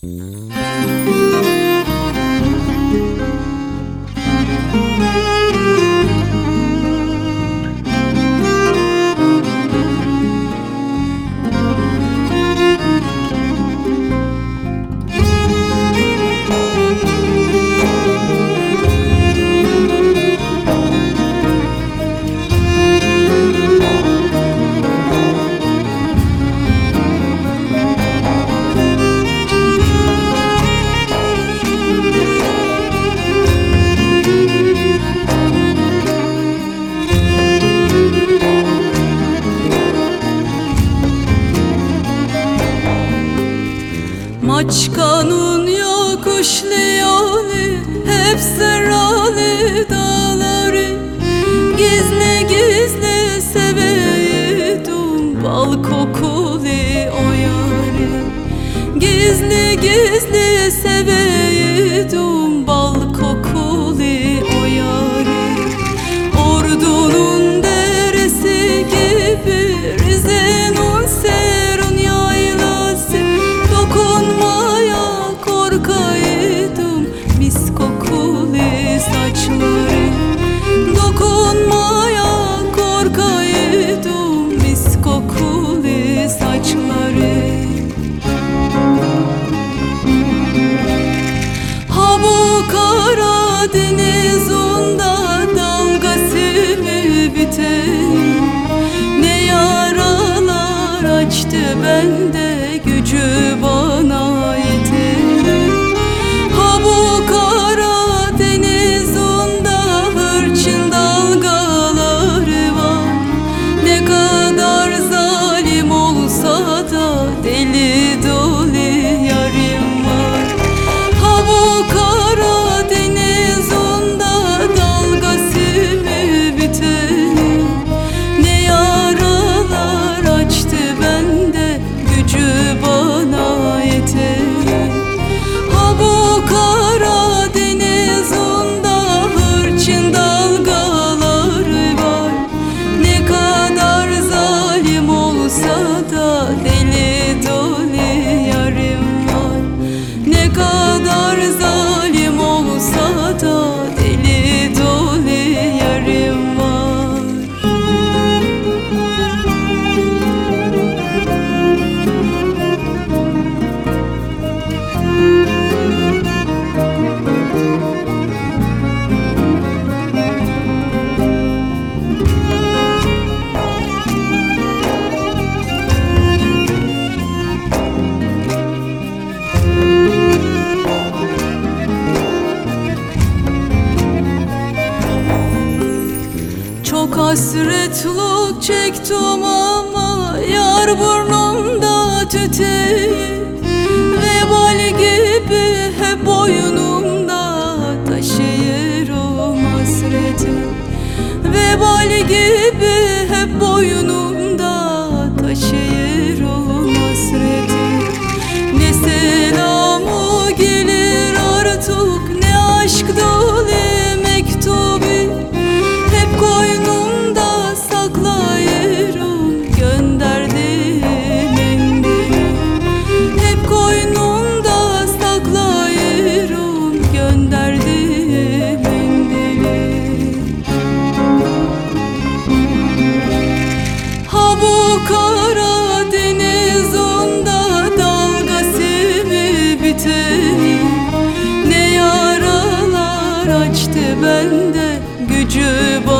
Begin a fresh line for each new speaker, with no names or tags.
Maçkanın yokuş liyali, hep serrali dağları, gizli gizli seveydim bal kokuli o yari. Gizli gizli seveydim bal kokuli o yari. Ordunun deresi gibi Rize'nin serun yaylası, dokunmaya korkaydım mis kokuli saçları. Dokunmaya korkaydım mis kokuli saçları. Ha bu Karadeniz'unda dalgası mı biten, ne yaralar açtı bende, gücü bana yeter. Ha bu Karadeniz'unda hırçın dalgaları var, ne kadar zalim olsa da deli dolu yarim var. Ha bu Karadeniz'unda dalgası mı biten, ne yaralar açtı bende, gücü bana yeter. Ha bu Karadeniz'unda hırçın dalgaları var, ne kadar zalim olsa da deli dolu yarim var. Ne kadar zalim olsa da deli dolu yarim var. Çok hasretlik çektim ama yar burnumda tüteyi, vebal gibi hep boynumda taşıyorum hasreti. Vebal gibi hep boynumda taşıyorum hasreti. Ne selamı gelir artık, ne aşk dolu mektubu, hep koynumda saklayırım gönderdiğim mendili. Hep koynumda saklayırım gönderdiğim mendili. Ha bu Karadeniz'unda dalgası mı biten, ne yaralar açtı bende, gücü